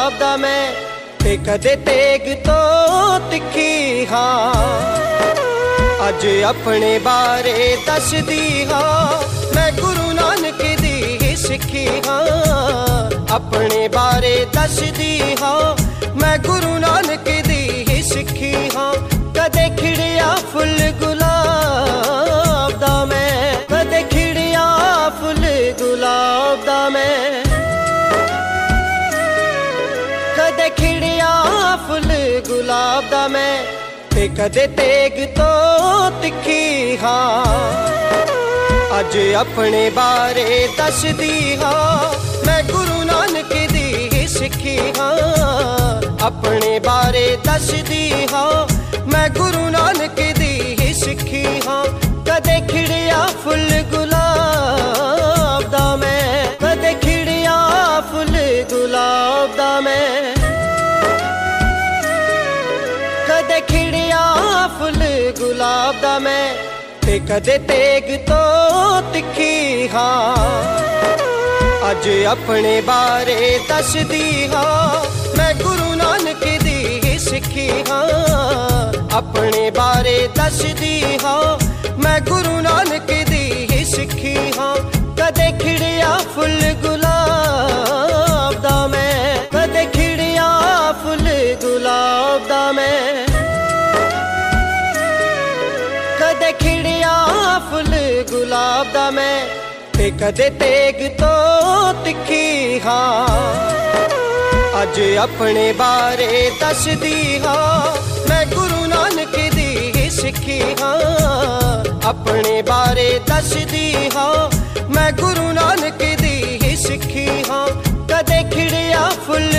गुलाब दा मैं ते कदे तेग तो तिखी हाँ। अज अपने बारे दसदी हाँ मैं गुरु नानक दी सिखी हाँ। अपने बारे दसदी हाँ मैं गुरु नानक दी सिखी हाँ। कदे खिड़िया फुल गुलाब दा मैं कदे खिड़िया फुल गुलाब दा मैं कदे खिड़िया फुल गुलाब दा मैं ते कदे तेग तो तिखी हाँ। अज अपने बारे दसदी हाँ मैं गुरु नानक दी सिखी हाँ। अपने बारे दसदी हाँ मैं गुरु नानक दी सिखी हाँ। कदे खिड़िया फुल गुलाब दा मैं कदे खिड़िया फुल गुलाब दा मैं कदे खिड़िया फुल गुलाब दा मैं ते कदे तेग तो तिखी हाँ। अज अपने बारे दसदी हाँ मैं गुरु नानक दी सिखी हाँ। अपने बारे दसदी हाँ मैं गुरु नानक दी सिखी हाँ। कदे खिड़िया फुल गुलाब दा मैं कदे खिड़िया फुल गुलाब दा मैं कदे खिड़िया फुल गुलाब दा मैं ते कदे तेग तो तिखी हाँ। अज अपने बारे दसदी हाँ मैं गुरु नानक दी सिखी हाँ। अपने बारे दसदी हाँ मैं गुरु नानक दी सिखी हाँ। कदे खिड़िया फुल